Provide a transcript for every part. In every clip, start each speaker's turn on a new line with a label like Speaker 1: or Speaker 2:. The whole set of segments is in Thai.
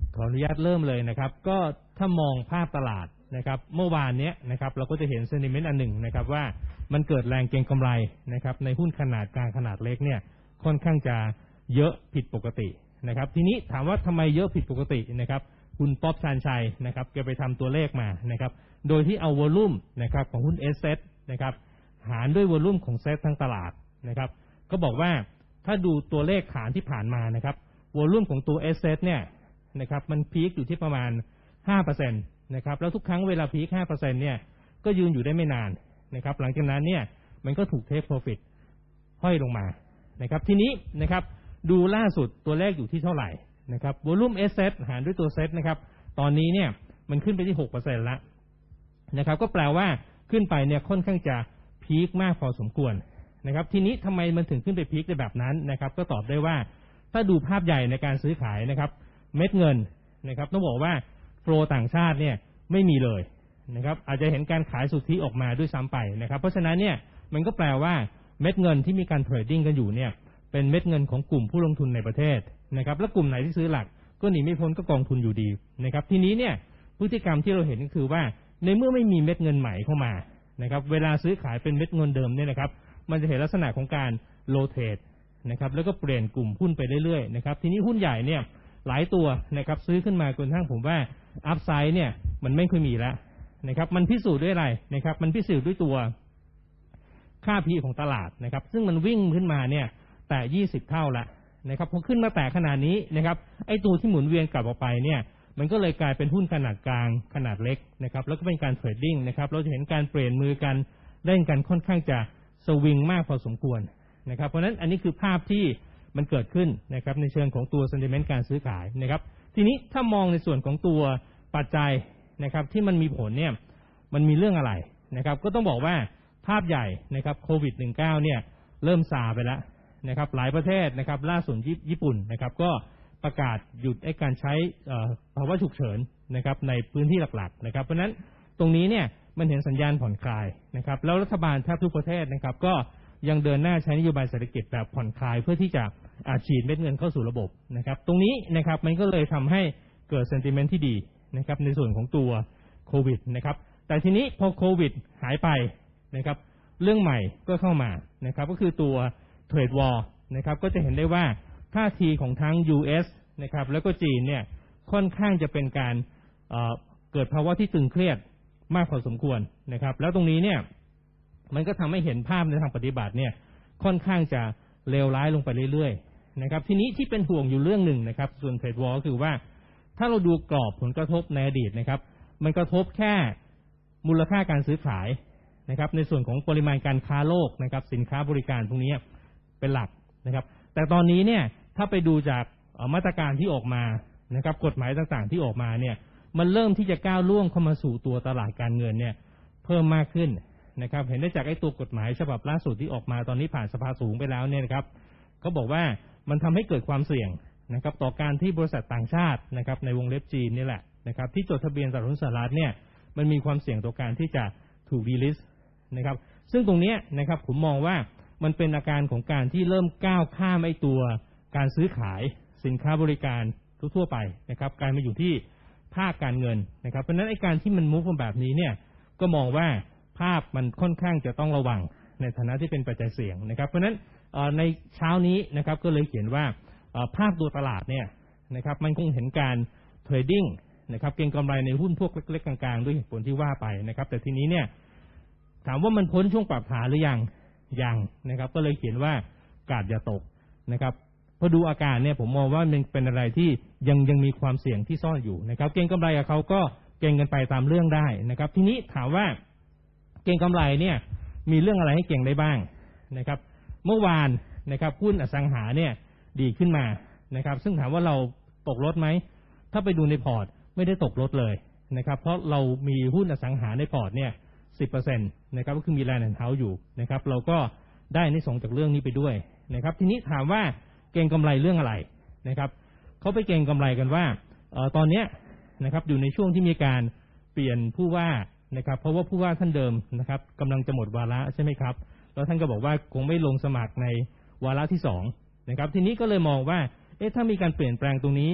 Speaker 1: ขออนุญาตเริ่มเลยนะครับก็ถ้ามองภาพตลาดนะครับเมื่อวานนี้นะครับเราก็จะเห็นเซนิเมนต์อันหนึ่งนะครับว่ามันเกิดแรงเก็งกำไรนะครับในหุ้นขนาดกลางขนาดเล็กเนี่ยค่อนข้างจะเยอะผิดปกตินะครับทีนี้ถามว่าทำไมเยอะผิดปกตินะครับคุณป๊อบชาญชัยนะครับแกไปทำตัวเลขมานะครับโดยที่เอาวอลุ่มนะครับของหุ้น S-Set นะครับหารด้วยวอลุ่มของเซตทั้งตลาดนะครับก็บอกว่าถ้าดูตัวเลขฐานที่ผ่านมานะครับวอลุ่มของตัว S-Set เนี่ยนะครับมันพีคอยู่ที่ประมาณ 5% นะครับแล้วทุกครั้งเวลาพีค 5% เนี่ยก็ยืนอยู่ได้ไม่นานนะครับหลังจากนั้นเนี่ยมันก็ถูกเทคโปรฟิตห้อยลงมานะครับทีนี้นะครับดูล่าสุดตัวเลขอยู่ที่เท่าไหร่นะครับวอลุ่ม S-Set หารด้วยตัว Set นะครับตอนนี้เนี่ยมันขึ้นไปที่ 6% แล้วนะครับก็แปลว่าขึ้นไปเนี่ยค่อนข้างจะพีคมากพอสมควรนะครับทีนี้ทำไมมันถึงขึ้นไปพีคได้แบบนั้นนะครับก็ตอบได้ว่าถ้าดูภาพใหญ่ในการซื้อขายนะครับเม็ดเงินนะครับต้องบอกว่าโฟลต่างชาติเนี่ยไม่มีเลยนะครับอาจจะเห็นการขายสุทธิออกมาด้วยซ้ำไปนะครับเพราะฉะนั้นเนี่ยมันก็แปลว่าเม็ดเงินที่มีการเทรดดิ้งกันอยู่เนี่ยเป็นเม็ดเงินของกลุ่มผู้ลงทุนในประเทศนะครับและกลุ่มไหนที่ซื้อหลักก็หนีไม่พ้นก็กองทุนอยู่ดีนะครับทีนี้เนี่ยพฤติกรรมที่เราเห็นก็คือว่าในเมื่อไม่มีเม็ดเงินใหม่เข้ามานะครับเวลาซื้อขายเป็นเม็ดเงินเดิมเนี่ยนะครับมันจะเห็นลักษณะของการโรเตทนะครับแล้วก็เปลี่ยนกลุ่มหุ้นไปเรื่อยๆนะครับทีนี้หุ้นใหญ่เนี่ยหลายตัวนะครับซื้อขึ้นมาจนกระทั่งผมว่าอัพไซด์เนี่ยมันไม่ค่อยมีแล้วนะครับมันพิสูจน์ด้วยอะไรนะครับมันพิสูจน์ด้วยตัวค่า PE ของตลาดนะครับซึ่งมันวิ่งขึ้นมาเนี่ยแต่20 เท่าละนะครับพอขึ้นมาแต่ขนาดนี้นะครับไอ้ตัวที่หมุนเวียนกลับออกไปเนี่ยมันก็เลยกลายเป็นหุ้นขนาดกลางขนาดเล็กนะครับแล้วก็เป็นการเทรดดิ้งนะครับเราจะเห็นการเปลี่ยนมือกันเล่นกันค่อนข้างจะสวิงมากพอสมควรนะครับเพราะฉะนั้นอันนี้คือภาพที่มันเกิดขึ้นนะครับในเชิงของตัวเซนติเมนต์การซื้อขายนะครับทีนี้ถ้ามองในส่วนของตัวปัจจัยนะครับที่มันมีผลเนี่ยมันมีเรื่องอะไรนะครับก็ต้องบอกว่าภาพใหญ่นะครับโควิด -19 เนี่ยเริ่มซาไปแล้วนะครับหลายประเทศนะครับล่าสุดญี่ปุ่นนะครับก็ประกาศหยุดการใช้ภาวะฉุกเฉินนะครับในพื้นที่หลักๆนะครับเพราะฉะนั้นตรงนี้เนี่ยมันเห็นสัญญาณผ่อนคลายนะครับแล้วรัฐบาลแทบทุกประเทศนะครับก็ยังเดินหน้าใช้นโยบายเศรษฐกิจแบบผ่อนคลายเพื่อที่จะฉีดเม็ดเงินเข้าสู่ระบบนะครับตรงนี้นะครับมันก็เลยทำให้เกิดเซนติเมนต์ที่ดีนะครับในส่วนของตัวโควิดนะครับแต่ทีนี้พอโควิดหายไปนะครับเรื่องใหม่ก็เข้ามานะครับก็คือตัวเทรดวอร์นะครับก็จะเห็นได้ว่าท่าทีของทั้ง US นะครับแล้วก็จีนเนี่ยค่อนข้างจะเป็นการเกิดภาวะที่ตึงเครียดมากพอสมควรนะครับแล้วตรงนี้เนี่ยมันก็ทำให้เห็นภาพในทางปฏิบัติเนี่ยค่อนข้างจะเลวร้ายลงไปเรื่อยๆนะครับทีนี้ที่เป็นห่วงอยู่เรื่องหนึ่งนะครับส่วนเทรดวอร์ก็คือว่าถ้าเราดูกรอบผลกระทบในอดีตนะครับมันกระทบแค่มูลค่าการซื้อขายนะครับในส่วนของปริมาณการค้าโลกนะครับสินค้าบริการพวกนี้เป็นหลักนะครับแต่ตอนนี้เนี่ยถ้าไปดูจากมาตรการที่ออกมานะครับกฎหมายต่างๆที่ออกมาเนี่ยมันเริ่มที่จะก้าวล่วงเข้ามาสู่ตัวตลาดการเงินเนี่ยเพิ่มมากขึ้นนะครับเห็นได้จากไอ้ตัวกฎหมายฉบับล่าสุดที่ออกมาตอนนี้ผ่านสภาสูงไปแล้วเนี่ยนะครับเขาบอกว่ามันทำให้เกิดความเสี่ยงนะครับต่อการที่บริษัทต่างชาตินะครับในวงเล็บจีนนี่แหละนะครับที่จดทะเบียนตลาดหุ้นสหรัฐเนี่ยมันมีความเสี่ยงต่อการที่จะถูกดีลิสต์นะครับซึ่งตรงนี้นะครับผมมองว่ามันเป็นอาการของการที่เริ่มก้าวข้ามไอ้ตัวการซื้อขายสินค้าบริการทั่วไปนะครับการมาอยู่ที่ภาคการเงินนะครับเพราะฉะนั้นไอ้การที่มันมุฟมาแบบนี้เนี่ยก็มองว่าภาพมันค่อนข้างจะต้องระวังในฐานะที่เป็นปัจจัยเสี่ยงนะครับเพราะฉะนั้นในเช้านี้นะครับก็เลยเขียนว่าภาพตัวตลาดเนี่ยนะครับมันคงเห็นการเทรดดิ้งนะครับเก็งกำไรในหุ้นพวกเล็กๆกลางๆด้วยเหตุผลที่ว่าไปนะครับแต่ทีนี้เนี่ยถามว่ามันพ้นช่วงปรับฐานหรือยังนะครับก็เลยเขียนว่ากาดอย่าตกนะครับพอดูอาการเนี่ยผมมองว่ามันเป็นอะไรที่ยังมีความเสี่ยงที่ซ่อนอยู่นะครับเก็งกำไรกับเขาก็เก็งกันไปตามเรื่องได้นะครับทีนี้ถามว่าเก็งกำไรเนี่ยมีเรื่องอะไรให้เก็งได้บ้างนะครับเมื่อวานนะครับหุ้นอสังหาเนี่ยดีขึ้นมานะครับซึ่งถามว่าเราตกรถไหมถ้าไปดูในพอร์ตไม่ได้ตกรถเลยนะครับเพราะเรามีหุ้นอสังหาในพอร์ตเนี่ย 10% นะครับก็คือมีแลนด์แอนด์เฮาส์อยู่นะครับเราก็ได้ในส่งจากเรื่องนี้ไปด้วยนะครับทีนี้ถามว่าเก็งกำไรเรื่องอะไรนะครับเขาไปเก็งกำไรกันว่าตอนนี้นะครับอยู่ในช่วงที่มีการเปลี่ยนผู้ว่านะครับเพราะว่าผู้ว่าท่านเดิมนะครับกำลังจะหมดวาระใช่ไหมครับแล้วท่านก็บอกว่าคงไม่ลงสมัครในวาระที่2นะครับทีนี้ก็เลยมองว่าถ้ามีการเปลี่ยนแปลงตรงนี้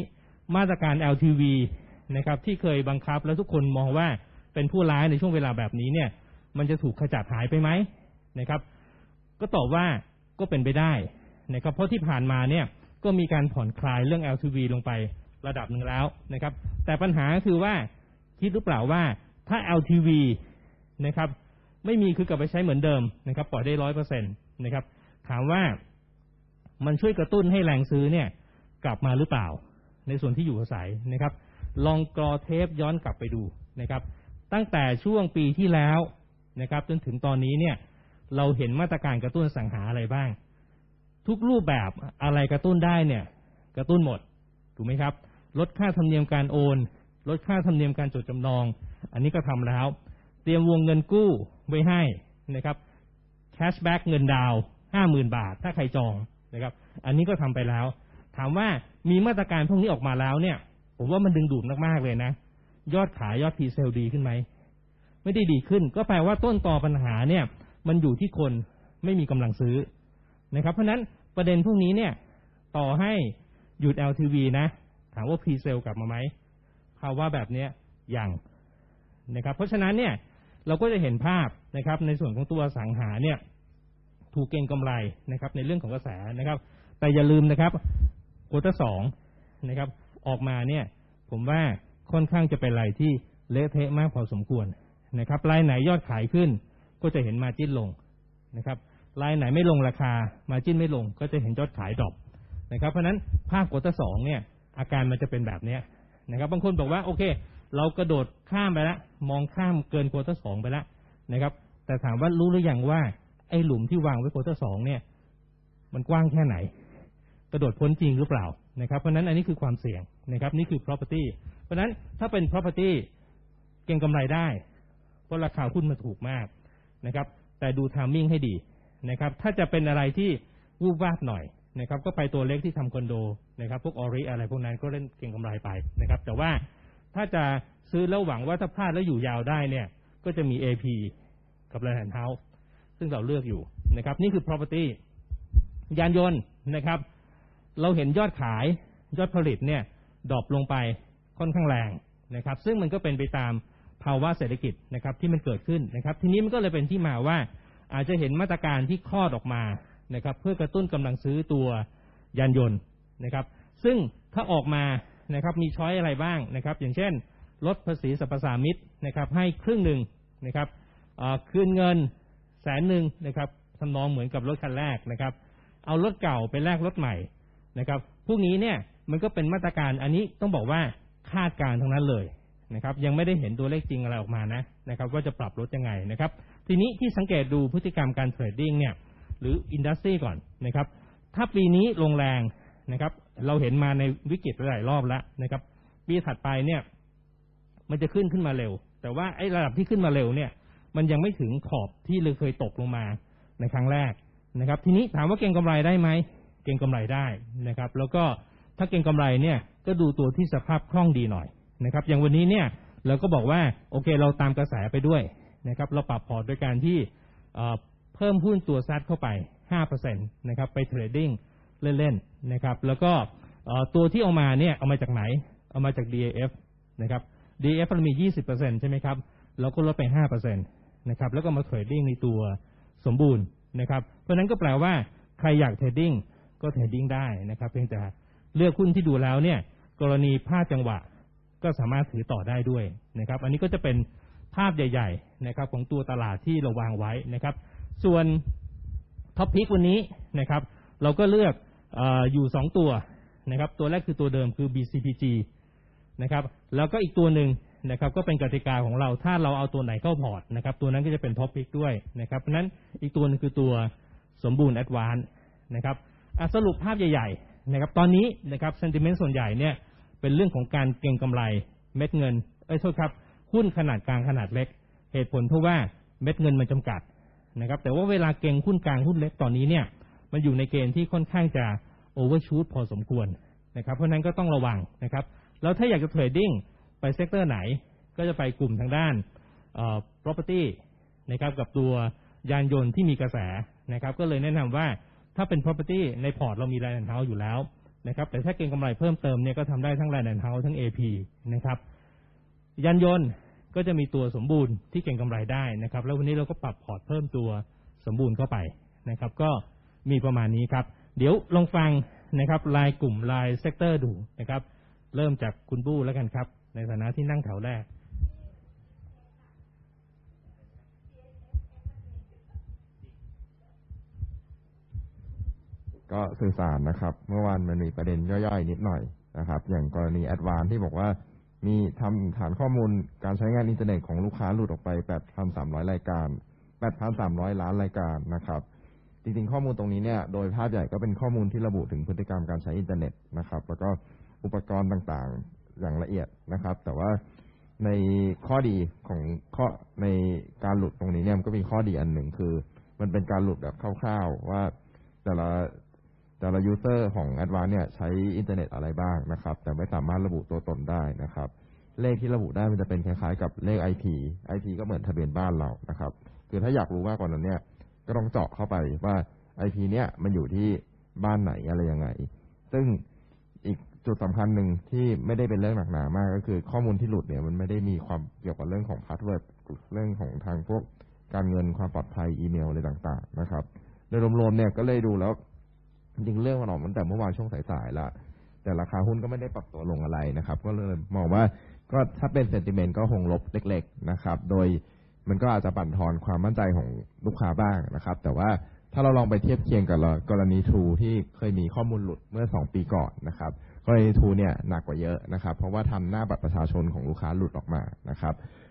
Speaker 1: มาตรการ LTV นะครับที่เคยบังคับแล้วทุกคนมองว่าเป็นผู้ร้ายในช่วงเวลาแบบนี้เนี่ยมันจะถูกขจัดหายไปไหมนะครับก็ตอบว่าก็เป็นไปได้นะครับเพราะที่ผ่านมาเนี่ยก็มีการผ่อนคลายเรื่อง LTV ลงไประดับหนึ่งแล้วนะครับแต่ปัญหาคือว่าคิดหรือเปล่าว่าถ้า LTV นะครับไม่มีคือกลับไปใช้เหมือนเดิมนะครับปล่อยได้ 100% นะครับถามว่ามันช่วยกระตุ้นให้แรงซื้อเนี่ยกลับมาหรือเปล่าในส่วนที่อยู่อาศัยนะครับลองกรอเทปย้อนกลับไปดูนะครับตั้งแต่ช่วงปีที่แล้วนะครับจนถึงตอนนี้เนี่ยเราเห็นมาตรการกระตุ้นอสังหาอะไรบ้างทุกรูปแบบอะไรกระตุ้นได้เนี่ยกระตุ้นหมดถูกไหมครับลดค่าธรรมเนียมการโอนลดค่าธรรมเนียมการจดจำนองอันนี้ก็ทำแล้วเตรียมวงเงินกู้ไว้ให้นะครับแคชแบ็กเงินดาวน์ 50,000 บาทถ้าใครจองนะครับอันนี้ก็ทำไปแล้วถามว่ามีมาตรการพวกนี้ออกมาแล้วเนี่ยผมว่ามันดึงดูดมากๆเลยนะยอดขายยอดพรีเซลดีขึ้นไหมไม่ได้ดีขึ้นก็แปลว่าต้นตอปัญหาเนี่ยมันอยู่ที่คนไม่มีกำลังซื้อนะครับเพราะนั้นประเด็นพวกนี้เนี่ยต่อให้หยุด LTV นะถามว่าพรีเซลกลับมาไหมภาวะแบบนี้ยังนะครับเพราะฉะนั้นเนี่ยเราก็จะเห็นภาพนะครับในส่วนของตัวอสังหาเนี่ยถูกเก็งกำไรนะครับในเรื่องของกระแสนะครับแต่อย่าลืมนะครับควอเตอร์2นะครับออกมาเนี่ยผมว่าค่อนข้างจะเป็นรายที่เละเทะมากพอสมควรนะครับรายไหนยอดขายขึ้นก็จะเห็นมาร์จิ้นลงนะครับรายไหนไม่ลงราคามาร์จิ้นไม่ลงก็จะเห็นยอดขายดรอปนะครับเพราะนั้นภาคควอเตอร์2เนี่ยอาการมันจะเป็นแบบนี้นะครับบางคนบอกว่าโอเคเรากระโดดข้ามไปแล้วมองข้ามเกินควอเตอร์2ไปแล้วนะครับแต่ถามว่ารู้หรือยังว่าไอ้หลุมที่วางไว้ควอเตอร์2เนี่ยมันกว้างแค่ไหนกระโดดพ้นจริงหรือเปล่านะครับเพราะนั้นอันนี้คือความเสี่ยงนะครับนี่คือ property เพราะนั้นถ้าเป็น property เก็งกำไรได้เพราะราคาหุ้นมันถูกมากนะครับแต่ดู timing ให้ดีนะครับถ้าจะเป็นอะไรที่วูบวาบหน่อยนะครับก็ไปตัวเล็กที่ทำคอนโดนะครับพวกออริอะไรพวกนั้นก็เล่นเก็งกำไรไปนะครับแต่ว่าถ้าจะซื้อแล้วหวังว่าถ้าพลาดแล้วอยู่ยาวได้เนี่ยก็จะมี AP กับ Land House ซึ่งเราเลือกอยู่นะครับนี่คือ property ยานยนต์นะครับเราเห็นยอดขายยอดผลิตเนี่ยดรอปลงไปค่อนข้างแรงนะครับซึ่งมันก็เป็นไปตามภาวะเศรษฐกิจนะครับที่มันเกิดขึ้นนะครับทีนี้มันก็เลยเป็นที่มาว่าอาจจะเห็นมาตรการที่คลอดออกมานะครับเพื่อกระตุ้นกำลังซื้อตัวยานยนต์นะครับซึ่งถ้าออกมานะครับมีช้อยอะไรบ้างนะครับอย่างเช่นลดภาษีสรรพสามิตนะครับให้ครึ่งหนึ่งนะครับคืนเงิน100,000นะครับทำนองเหมือนกับรถคันแรกนะครับเอารถเก่าไปแลกรถใหม่นะครับพวกนี้เนี่ยมันก็เป็นมาตรการอันนี้ต้องบอกว่าคาดการณ์ทั้งนั้นเลยนะครับยังไม่ได้เห็นตัวเลขจริงอะไรออกมานะครับว่าจะปรับลดยังไงนะครับทีนี้ที่สังเกตดูพฤติกรรมการเทรดดิ้งเนี่ยหรืออินดัสทรีก่อนนะครับถ้าปีนี้ลงแรงนะครับเราเห็นมาในวิกฤตหลายรอบแล้วนะครับปีถัดไปเนี่ยมันจะขึ้นมาเร็วแต่ว่าไอ้ระดับที่ขึ้นมาเร็วเนี่ยมันยังไม่ถึงขอบที่เลยเคยตกลงมาในครั้งแรกนะครับทีนี้ถามว่าเก็งกำไรได้ไหมเก็งกำไรได้นะครับแล้วก็ถ้าเก็งกำไรเนี่ยก็ดูตัวที่สภาพคล่องดีหน่อยนะครับอย่างวันนี้เนี่ยเราก็บอกว่าโอเคเราตามกระแสไปด้วยนะครับเราปรับพอร์ตโดยการที่เพิ่มหุ้นตัวซัดเข้าไป 5% นะครับไปเทรดดิ้งเล่นๆนะครับแล้วก็ตัวที่เอามาเนี่ยเอามาจากไหนเอามาจาก DAF นะครับ DAF มันมี 20% ใช่ไหมครับเราก็ลดไป 5% นะครับแล้วก็มาเทรดดิ้งในตัวสมบูรณ์นะครับเพราะนั้นก็แปลว่าใครอยากเทรดดิ้งก็เทรดดิ้งได้นะครับเพียงแต่เลือกหุ้นที่ดูแล้วเนี่ยกรณีพลาดจังหวะก็สามารถถือต่อได้ด้วยนะครับอันนี้ก็จะเป็นภาพใหญ่ๆนะครับของตัวตลาดที่เราวางไว้นะครับส่วนท็อปพิกวันนี้นะครับเราก็เลือกอยู่2ตัวนะครับตัวแรกคือตัวเดิมคือ BCPG นะครับแล้วก็อีกตัวหนึ่งนะครับก็เป็นกติกาของเราถ้าเราเอาตัวไหนเข้าพอร์ตนะครับตัวนั้นก็จะเป็นท็อปพิกด้วยนะครับเพราะนั้นอีกตัวนึงคือตัวสมบูรณ์แอดวานซ์นะครับสรุปภาพใหญ่ๆนะครับตอนนี้นะครับเซนติเมนต์ส่วนใหญ่เนี่ยเป็นเรื่องของการเก็งกำไรเม็ดเงินโทษครับหุ้นขนาดกลางขนาดเล็กเหตุผลเพราะว่าเม็ดเงินมันจำกัดนะครับแต่ว่าเวลาเก็งหุ้นกลางหุ้นเล็กตอนนี้เนี่ยมันอยู่ในเกณฑ์ที่ค่อนข้างจะโอเวอร์ชูตพอสมควรนะครับเพราะนั้นก็ต้องระวังนะครับแล้วถ้าอยากจะเทรดดิ้งไปเซกเตอร์ไหนก็จะไปกลุ่มทางด้านproperty นะครับกับตัวยานยนต์ที่มีกระแสนะครับก็เลยแนะนำว่าถ้าเป็น property ในพอร์ตเรามี Land House อยู่แล้วนะครับแต่ถ้าเก็งกำไรเพิ่มเติมเนี่ยก็ทำได้ทั้ง Land and House ทั้ง AP นะครับยานยนต์ก็จะมีตัวสมบูรณ์ที่เก็งกำไรได้นะครับแล้ววันนี้เราก็ปรับพอร์ตเพิ่มตัวสมบูรณ์เข้าไปนะครับก็มีประมาณนี้ครับเดี๋ยวลองฟังนะครับรายกลุ่มรายเซกเตอร์ดูนะครับเริ่มจากคุณบู้แล้วกันครับในฐานะที่นั่งแถวแรก
Speaker 2: ก็สื่อสารนะครับเมื่อวานมันมีประเด็นย่อยๆนิดหน่อยนะครับอย่างกรณีแอดวานที่บอกว่ามีทำฐานข้อมูลการใช้งานอินเทอร์เน็ตของลูกค้าหลุดออกไป 8,300 รายการ 8,300 ล้านรายการนะครับจริงๆข้อมูลตรงนี้เนี่ยโดยภาพใหญ่ก็เป็นข้อมูลที่ระบุถึงพฤติกรรมการใช้อินเทอร์เน็ตนะครับแล้วก็อุปกรณ์ต่างๆอย่างละเอียดนะครับแต่ว่าในข้อดีของในการหลุดตรงนี้เนี่ยมันก็มีข้อดีอันหนึ่งคือมันเป็นการหลุดแบบคร่าวๆว่าแต่ละยูเซอร์ของ Advanced เนี่ยใช้อินเทอร์เน็ตอะไรบ้างนะครับแต่ไม่สามารถระบุตัวตนได้นะครับเลขที่ระบุได้มันจะเป็นคล้ายๆกับเลข IP ก็เหมือนทะเบียนบ้านเรานะครับคือถ้าอยากรู้มากกว่านั้นเนี่ยก็ต้องเจาะเข้าไปว่า IP เนี่ยมันอยู่ที่บ้านไหนอะไรยังไงซึ่งอีกจุดสำคัญหนึ่งที่ไม่ได้เป็นเรื่องหนักหนามากก็คือข้อมูลที่หลุดเนี่ยมันไม่ได้มีความเกี่ยวกับเรื่องของพาสเวิร์ดเรื่องของทางพวกการเงินความปลอดภัยอีเมลอะไรต่างๆนะครับโดยรวมๆเนี่ยก็เลยดูแล้วจริงเรื่องมันออกตั้งแต่เมื่อวานช่วงสายๆละแต่ราคาหุ้นก็ไม่ได้ปรับตัวลงอะไรนะครับก็เลยมองว่าก็ถ้าเป็นเซนติเมนต์ก็คงลบเล็กๆนะครับโดยมันก็อาจจะบั่นทอนความมั่นใจของลูกค้าบ้างนะครับแต่ว่าถ้าเราลองไปเทียบเคียงกับกรณี True ที่เคยมีข้อมูลหลุดเมื่อ2 ปีก่อนนะครับกรณี True เนี่ยหนักกว่าเยอะนะครับเพราะว่าทำหน้าบัตรประชาชนของลูกค้าหลุดออกมานะครับ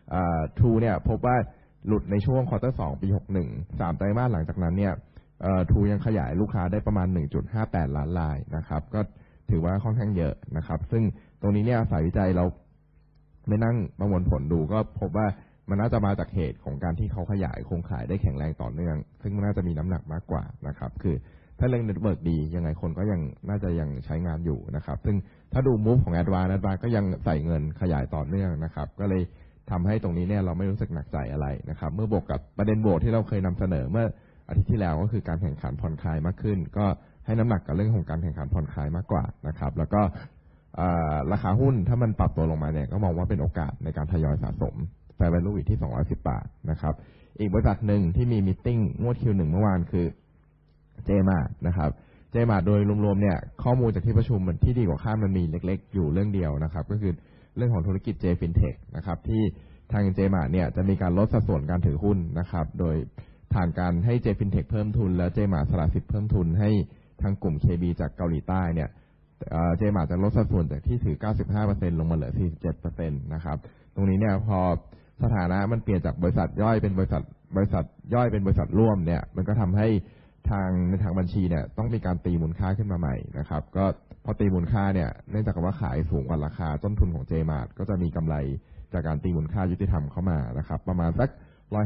Speaker 2: True เนี่ยพบว่าหลุดในช่วงควอเตอร์2ปี61 3 ไตรมาสหลังจากนั้นเนี่ยTrue ยังขยายลูกค้าได้ประมาณ 1.58 ล้านรายนะครับก็ถือว่าค่อนข้างเยอะนะครับซึ่งตรงนี้เนี่ยสายวิจัยเราไม่นั่งประมวลผลดูก็พบว่ามันน่าจะมาจากเหตุของการที่เขาขยายโครงข่ายได้แข็งแรงต่อเนื่องซึ่งมันน่าจะมีน้ำหนักมากกว่านะครับคือถ้าเรื่องเน็ตเวิร์กดียังไงคนก็ยังน่าจะยังใช้งานอยู่นะครับซึ่งถ้าดูมูฟของ Advanced ก็ยังใส่เงินขยายต่อเนื่องนะครับก็เลยทำให้ตรงนี้เนี่ยเราไม่รู้สึกหนักใจอะไรนะครับเมื่อบวกกับประเด็นโหวตที่เราเคยนำเสนอเมื่ออาทิตย์ที่แล้วก็คือการแข่งขันผ่อนคลายมากขึ้นก็ให้น้ำหนักกับเรื่องของการแข่งขันผ่อนคลายมากกว่านะครับแล้วก็ราคาหุ้นถ้ามันปรับตัวลงมาเนี่ยก็มองว่าเป็นโอกาสในการทยอยสะสมแฟร์แวลูที่210 บาทนะครับอีกบริษัทหนึ่งที่มีมีตติ้งงวด Q1 เมื่อวานคือเจมาร์นะครับเจมาร์โดยรวมๆเนี่ยข้อมูลจากที่ประชุมมันที่ดีกว่าคาดมันมีเล็กๆอยู่เรื่องเดียวนะครับก็คือเรื่องของธุรกิจ J Fintech นะครับที่ทางเจมาร์เนี่ยจะมีการลดสัดส่วนการถือหุ้นนะครับโดยผ่านการให้ J Fintech เพิ่มทุนและเจมาร์สละสิทธิ์เพิ่มทุนให้ทางกลุ่ม KB จากเกาหลีใต้เนี่ยเจมาร์จะลดสัดส่วนจากที่ถือ 95% ลงมาเหลือ 47% นะครับตรงนี้เนี่ยพอสถานะมันเปลี่ยนจากบริษัทย่อยเป็นบริษัทย่อยเป็นบริษัทร่วมเนี่ยมันก็ทำให้ในทางบัญชีเนี่ยต้องมีการตีมูลค่าขึ้นมาใหม่นะครับก็พอตีมูลค่าเนี่ยเนื่องจากว่าขายสูงกว่าราคาต้นทุนของเจมาร์ก็จะมีกำไรจากการตีมูลค่ายุติธรรมเข้ามานะครับประมาณสัก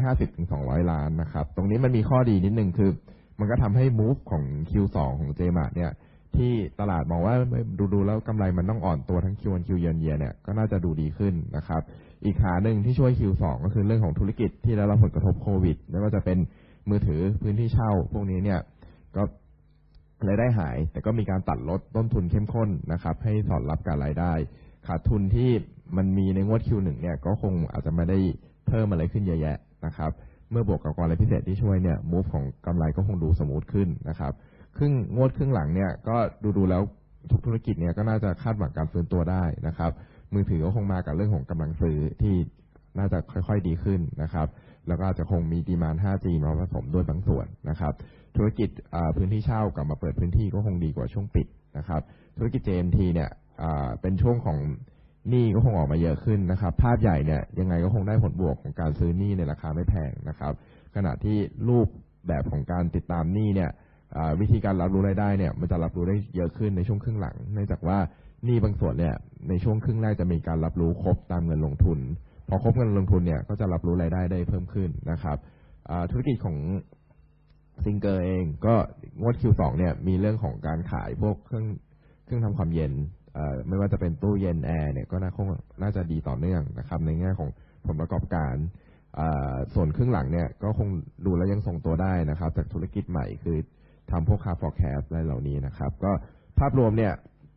Speaker 2: 150-200 ล้านนะครับตรงนี้มันมีข้อดีนิดนึงคือมันก็ทำให้ move ของ Q2 ของ J-Mart เนี่ยที่ตลาดมองว่าดูแล้วกำไรมันต้องอ่อนตัวทั้ง Q1 Q year เนี่ยก็น่าจะดูดีขึ้นนะครับอีกขาหนึ่งที่ช่วย Q2 ก็คือเรื่องของธุรกิจที่ได้รับผลกระทบโควิดไม่ว่าจะเป็นมือถือพื้นที่เช่าพวกนี้เนี่ยก็รายได้หายแต่ก็มีการตัดลดต้นทุนเข้มข้นนะครับให้สอดรับกับรายได้ขาดทุนที่มันมีในงวด Q1 เนี่ยก็คงอาจจะไม่ได้เพิ่มอะไรขึ้นเยอะแยะนะครับเมื่อบวกกับกำไรพิเศษที่ช่วยเนี่ยมูฟของกำไรก็คงดูสมูทขึ้นนะครับงวดครึ่งหลังเนี่ยก็ดูแล้วทุกธุรกิจเนี่ยก็น่าจะคาดหวังการฟื้นตัวได้นะครับมือถือก็คงมากับเรื่องของกำลังซื้อที่น่าจะค่อยๆดีขึ้นนะครับแล้วก็อาจจะคงมีดีมานด์ 5G มาผสมด้วยบางส่วนนะครับธุรกิจพื้นที่เช่ากลับมาเปิดพื้นที่ก็คงดีกว่าช่วงปิดนะครับธุรกิจ JMT เนี่ยเป็นช่วงของหนี้ก็คงออกมาเยอะขึ้นนะครับภาพใหญ่เนี่ยยังไงก็คงได้ผลบวกของการซื้อหนี้ในราคาไม่แพงนะครับขณะที่รูปแบบของการติดตามหนี้เนี่ยวิธีการรับรู้รายได้เนี่ยมันจะรับรู้ได้เยอะขึ้นในช่วงครึ่งหลังเนื่องจากว่าหนี้บางส่วนเนี่ยในช่วงครึ่งแรกจะมีการรับรู้ครบตามเงินลงทุนพอครบเงินลงทุนเนี่ยก็จะรับรู้รายได้ได้เพิ่มขึ้นนะครับธุรกิจของซิงเกอร์เองก็งวด Q2 เนี่ยมีเรื่องของการขายพวกเครื่องทำความเย็นไม่ว่าจะเป็นตู้เย็นแอร์เนี่ยก็น่าจะดีต่อเนื่องนะครับในแง่ของผลประกอบการส่วนครึ่งหลังเนี่ยก็คงดูแล้วยังทรงตัวได้นะครับจากธุรกิจใหม่คือทำพวก car forecast อะไรเหล่านี้นะครับก็ภาพรวมเนี่ย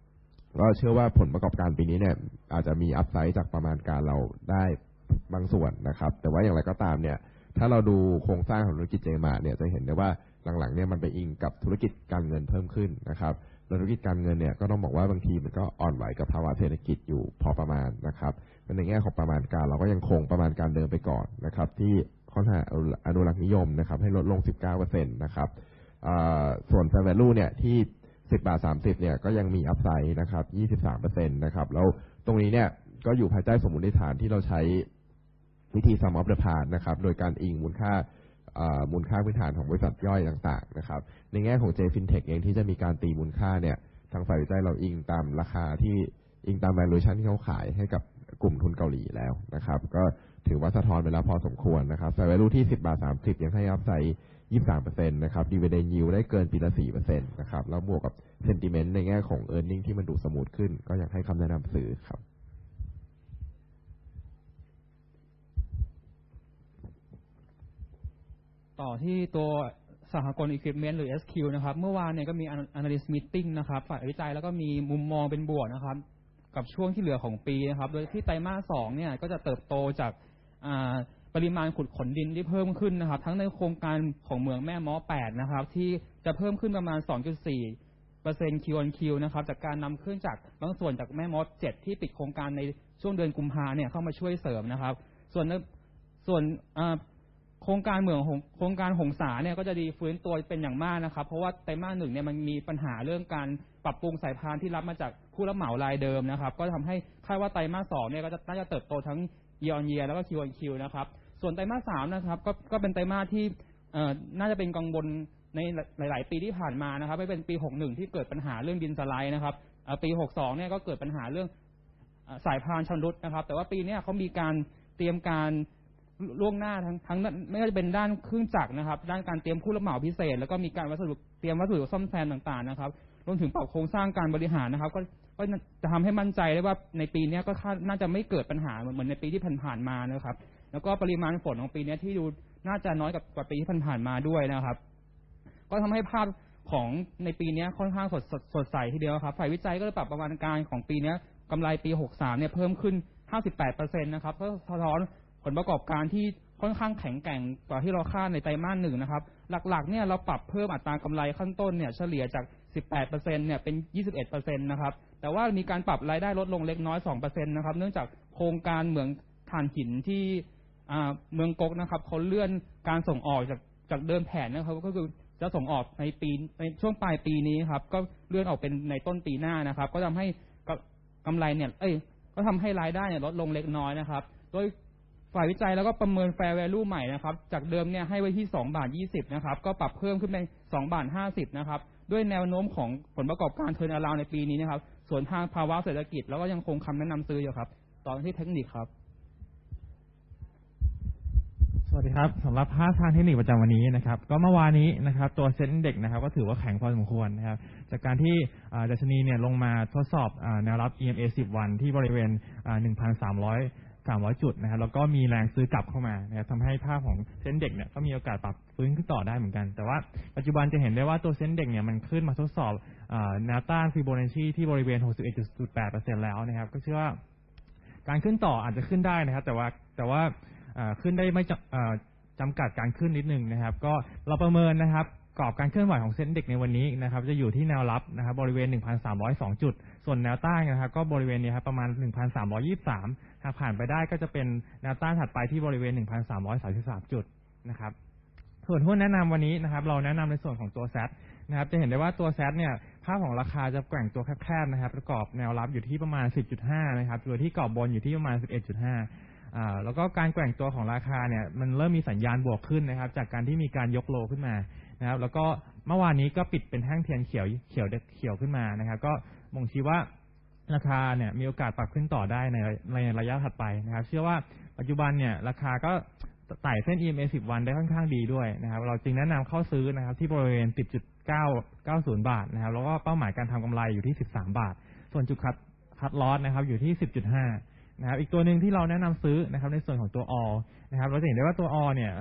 Speaker 2: ก็เชื่อว่าผลประกอบการปีนี้เนี่ยอาจจะมีอัพไซด์จากประมาณการเราได้บางส่วนนะครับแต่ว่าอย่างไรก็ตามเนี่ยถ้าเราดูโครงสร้างของธุรกิจเจมาเนี่ยจะเห็นได้ว่าหลังๆเนี่ยมันไปอิงกับธุรกิจการเงินเพิ่มขึ้นนะครับธุรกิจการเงินเนี่ยก็ต้องบอกว่าบางทีมันก็อ่อนไหวกับภาวะเศรษฐกิจอยู่พอประมาณนะครับในแง่ของประมาณการเราก็ยังคงประมาณการเดิมไปก่อนนะครับที่ค่อนข้างอนุรักษ์นิยมนะครับให้ลดลง 19% นะครับส่วน fair value เนี่ยที่10.30 เนี่ยก็ยังมีอัพไซด์นะครับ 23% นะครับแล้วตรงนี้เนี่ยก็อยู่ภายใต้สมมุติฐานที่เราใช้วิธี sum of the parts นะครับโดยการอิงมูลค่าพื้นฐานของบริษัทย่อยต่างๆนะครับในแง่ของ JFintech เองที่จะมีการตีมูลค่าเนี่ยทางฝ่ายวิจัยเราอิงตามราคาที่อิงตาม valuation ที่เขาขายให้กับกลุ่มทุนเกาหลีแล้วนะครับก็ถือว่าสะท้อนไปแล้วพอสมควรนะครับแต่ value ที่10.30 ยังให้อัพไซด์ 23% นะครับ dividend yield ได้เกินปีละ 4% นะครับแล้วบวกกับ sentiment ในแง่ของ earning ที่มันดูสมูทขึ้นก็อยากให้คำแนะนำซื้อครับ
Speaker 3: ต่อที่ตัวสหกรณ์ Equipment หรือ SQ นะครับเมื่อวานเนี่ยก็มี Analyst Meeting นะครับฝ่ายวิจัยแล้วก็มีมุมมองเป็นบวกนะครับกับช่วงที่เหลือของปีนะครับโดยที่ไตรมาส 2เนี่ยก็จะเติบโตจากปริมาณขุดขนดินที่เพิ่มขึ้นนะครับทั้งในโครงการของเมืองแม่ม้อ 8นะครับที่จะเพิ่มขึ้นประมาณ 2.4% Q-on-Q นะครับจากการนำขึ้นจากบางส่วนจากแม่ม้อ 7ที่ปิดโครงการในช่วงเดือนกุมภาเนี่ยเข้ามาช่วยเสริมนะครับส่วนโครงการหงสาเนี่ยก็จะดีฟื้นตัวเป็นอย่างมากนะครับเพราะว่าไตรมาส 1เนี่ยมันมีปัญหาเรื่องการปรับปรุงสายพานที่รับมาจากผู้รับเหมารายเดิมนะครับก็ทำให้คาดว่าไตรมาส 2เนี่ยก็น่าจะเติบโตทั้ง year on year แล้วก็ Q on Q นะครับส่วนไตรมาส 3นะครับก็เป็นไตรมาสที่น่าจะเป็นกังวลในหลายๆปีที่ผ่านมานะครับไม่เป็นปี 61ที่เกิดปัญหาเรื่องดินสไลด์นะครับปี 62เนี่ยก็เกิดปัญหาเรื่องสายพานชำรุดนะครับแต่ว่าปีนี้เขามีการเตรียมการล่วงหน้าทั้งไม่ว่าจะเป็นด้านเครื่องจักรนะครับด้านการเตรียมผู้รับเหมาพิเศษแล้วก็มีการเตรียมวัสดุซ่อมแซมต่างๆนะครับรวมถึงปรับโครงสร้างการบริหารนะครับก็จะทำให้มั่นใจได้ว่าในปีนี้ก็น่าจะไม่เกิดปัญหาเหมือนในปีที่ผ่านๆมานะครับแล้วก็ปริมาณฝนของปีนี้ที่ดูน่าจะน้อยกว่าปีที่ผ่านๆมาด้วยนะครับก็ทำให้ภาพของในปีนี้ค่อนข้างสดใสทีเดียวครับฝ่ายวิจัยก็เลยปรับประมาณการของปีนี้กำไรปี 63เนี่ยเพิ่มขึ้น 58% นะครับก็สะท้อนผลประกอบการที่ค่อนข้างแข็งแกร่งกว่าที่เราคาดในไตรมาส 1นะครับหลักๆเนี่ยเราปรับเพิ่มอัตรากำไรขั้นต้นเนี่ยเฉลี่ยจาก 18% เนี่ยเป็น 21% นะครับแต่ว่ามีการปรับรายได้ลดลงเล็กน้อย 2% นะครับเนื่องจากโครงการเหมืองถ่านหินที่เมืองก๊กนะครับเขาเลื่อนการส่งออกจากเดิมแผนนะครับก็คือจะส่งออกในช่วงปลายปีนี้ครับก็เลื่อนออกเป็นในต้นปีหน้านะครับก็ทำให้กำไรเนี่ยก็ทำให้รายได้เนี่ยลดลงเล็กน้อยนะครับโดยฝ่ายวิจัยแล้วก็ประเมิน fair value ใหม่นะครับจากเดิมเนี่ยให้ไว้ที่2.20 นะครับก็ปรับเพิ่มขึ้นเป็น2.50 นะครับด้วยแนวโน้มของผลประกอบการเทิร์นอราวด์ในปีนี้นะครับส่วนทางภาวะเศรษฐกิจแล้วก็ยังคงคำแนะนำซื้ออยู่ครับต่อที่เทคนิคครับ
Speaker 1: สวัสดีครับสำหรับภาพทางเทคนิคประจำวันนี้นะครับก็เมื่อวานนี้นะครับตัวเซ็นเด็กนะครับก็ถือว่าแข็งพอสมควรนะครับจากการที่ดัชนีเนี่ยลงมาทดสอบแนวรับ EMA 10 วันที่บริเวณ 1,300 จุดนะครับแล้วก็มีแรงซื้อกลับเข้ามานะครับทำให้ภาพของเซ็นเด็กเนี่ยก็มีโอกาสปรับฟื้นขึ้นต่อได้เหมือนกันแต่ว่าปัจจุบันจะเห็นได้ว่าตัวเซ็นเด็กเนี่ยมันขึ้นมาทดสอบแนวต้านฟิโบนัชชีที่บริเวณ 61.8% แล้วนะครับก็เชื่อว่าการขึ้นต่ออาจจะขึ้นได้นะครับแต่ว่าขึ้นได้ไม่จำกัดการขึ้นนิดนึงนะครับก็เราประเมินนะครับกรอบการเคลื่อนไหวของเซ็นเด็กในวันนี้นะครับจะอยู่ที่แนวรับนะครับบริเวณ 1,302 จุดส่วนแนวต้านนะครับก็บริเวณนี้ครับประมาณ 1,323 หากผ่านไปได้ก็จะเป็นแนวต้านถัดไปที่บริเวณ 1,333 จุดนะครับส่วนหุ้นแนะนำวันนี้นะครับเราแนะนำในส่วนของตัวแซดนะครับจะเห็นได้ว่าตัวแซดเนี่ยภาพของราคาจะแกว่งตัวแคบๆนะครับประกอบแนวรับอยู่ที่ประมาณ 10.5 นะครับโดยที่กรอบบนอยู่ที่ประมาณ 11.5แล้วก็การแกว่งตัวของราคาเนี่ยมันเริ่มมีสัญญาณบวกขึ้นนะครับจากการที่มีการยกโลขึ้นมานะครับแล้วก็เมื่อวานนี้ก็ปิดเป็นแท่งเทียนเขียวขึ้นมานะครับก็บ่งชี้ว่าราคาเนี่ยมีโอกาสปรับขึ้นต่อได้ในระยะถัดไปนะครับเชื่อว่าปัจจุบันเนี่ยราคาก็ไต่เส้น EMA 10 วันได้ค่อนข้างดีด้วยนะครับเราจึงแนะนำเข้าซื้อนะครับที่บริเวณ 10.990 บาทนะครับแล้วก็เป้าหมายการทำกำไรอยู่ที่13 บาทส่วนจุดคัดลอสนะครับอยู่ที่ 10.5นะครับอีกตัวหนึ่งที่เราแนะนำซื้อนะครับในส่วนของตัว นะครับเราจะเห็นได้ว่าตัว เนี่ย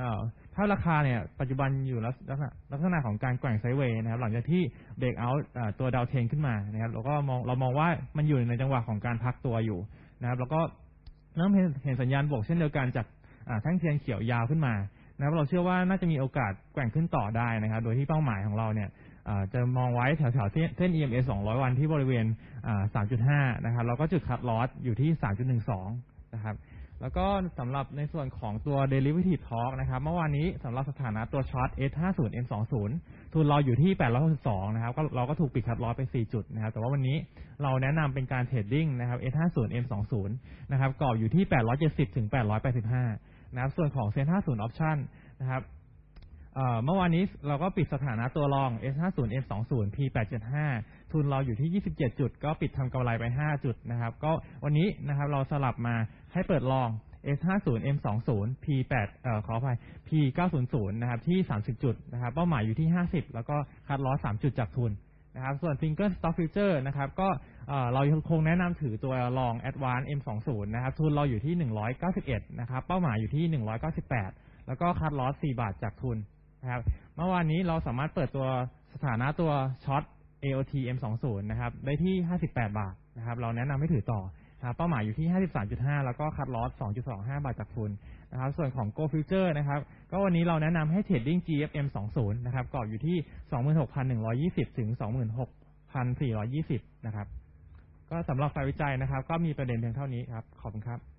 Speaker 4: ภาพราคาเนี่ยปัจจุบันอยู่ลักษณะของการแกว่งไซด์เวย์นะครับหลังจากที่เบรกเอาท์ตัวดาวเทรนขึ้นมานะครับเรามองว่ามันอยู่ในจังหวะของการพักตัวอยู่นะครับแล้วก็เริ่มเห็นสัญญาณบวกเช่นเดียวกันจากแท่งเทียนเขียวยาวขึ้นมานะครับเราเชื่อว่าน่าจะมีโอกาสแกว่งขึ้นต่อได้นะครับโดยที่เป้าหมายของเราเนี่ยจะมองไว้แถวๆเส้น EMA 200 วันที่บริเวณ3.5 นะครับแล้วก็จุดคัทลอสอยู่ที่ 3.12 นะครับแล้วก็สำหรับในส่วนของตัว Derivative Talk นะครับเมื่อวานนี้สำหรับสถานะตัวช็อต S50 M20 ทุนเราอยู่ที่862นะครับเราก็ถูกปิดคัทลอสไป4จุดนะครับแต่ว่าวันนี้เราแนะนำเป็นการเทรดดิ้งนะครับ S50 M20 นะครับกรอบอยู่ที่870ถึง885นะครับส่วนของ Sen50 Option นะครับเมื่อวานนี้เราก็ปิดสถานะตัวรอง S50 M20 P875 ทุนเราอยู่ที่27จุดก็ปิดทำกำไรไป5จุดนะครับก็วันนี้นะครับเราสลับมาให้เปิดลอง S50 M20 P8 ขออภัย P900 นะครับที่30จุดนะครับเป้าหมายอยู่ที่50แล้วก็คัทลอส3จุดจากทุนนะครับส่วน Single Stock Future นะครับก็เราคงแนะนำถือตัวรอง Advance M20 นะครับทุนเราอยู่ที่191นะครับเป้าหมายอยู่ที่198แล้วก็คัทลอส4บาทจากทุนนะครับเมื่อวานนี้เราสามารถเปิดตัวสถานะตัวช็อต AOT M20 นะครับได้ที่58บาทนะครับเราแนะนำให้ถือต่อนะครับเป้าหมายอยู่ที่ 53.5 แล้วก็คัทลอส 2.25 บาทจากทุนนะครับส่วนของ Go Future นะครับก็วันนี้เราแนะนำให้เทรดดิ้ง GFM 20นะครับกรอบอยู่ที่ 26,120 ถึง 26,420 นะครับก็สำหรับฝ่ายวิจัยนะครับก็มีประเด็นเพียงเท่านี้ครับขอบคุณครับ